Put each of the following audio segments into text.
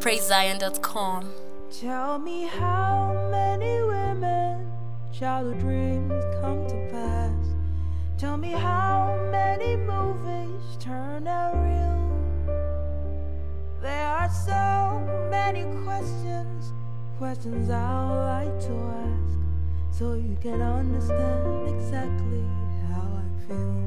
PraiseZion.com. Tell me how many women childhood dreams come to pass. Tell me how many movies turn out real. There are so many questions I'd like to ask, so you can understand exactly how I feel.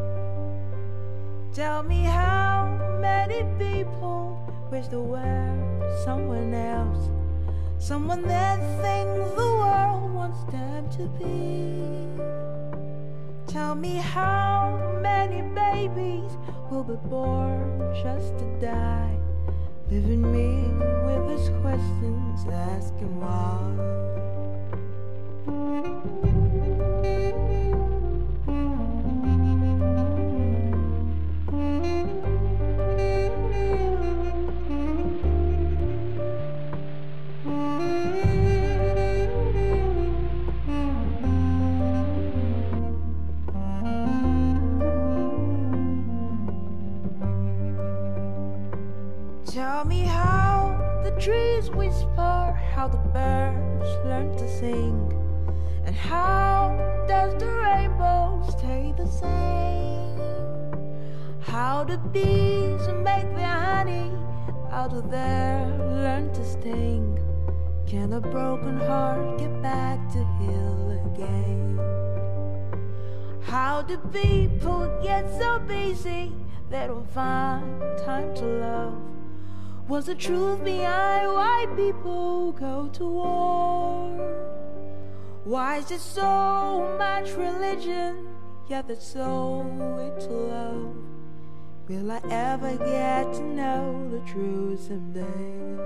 Tell me how many people wish they were someone else, someone that thinks the world wants them to be. Tell me how many babies will be born just to die, leaving me with these questions, asking why. Tell me how the trees whisper, how the birds learn to sing, and how does the rainbow stay the same? How the bees make their honey, how do they learn to sting? Can a broken heart get back to heal again? How do people get so busy they don't find time to love? What's the truth behind why people go to war? Why is there so much religion, yet there's so little love? Will I ever get to know the truth someday?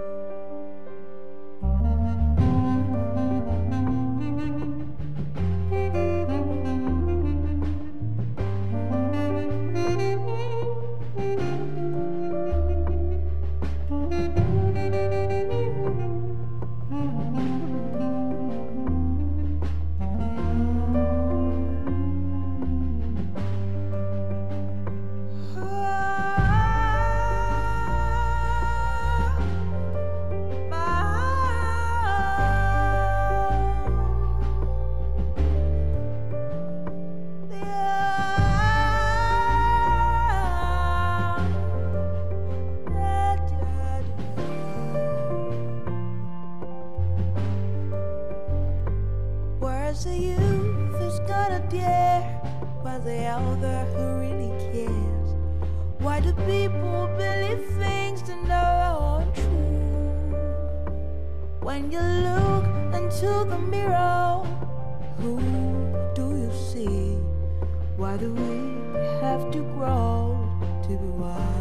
Where's the youth who's gonna dare? Where's the elder who really cares? Why do people believe things that aren't true? When you look into the mirror, who do you see? Why do we have to grow to be wise?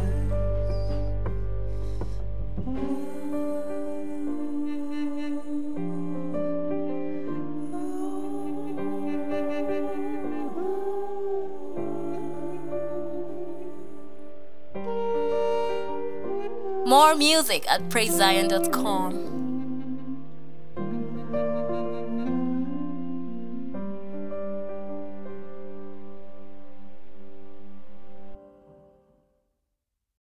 More music at PraiseZion.com.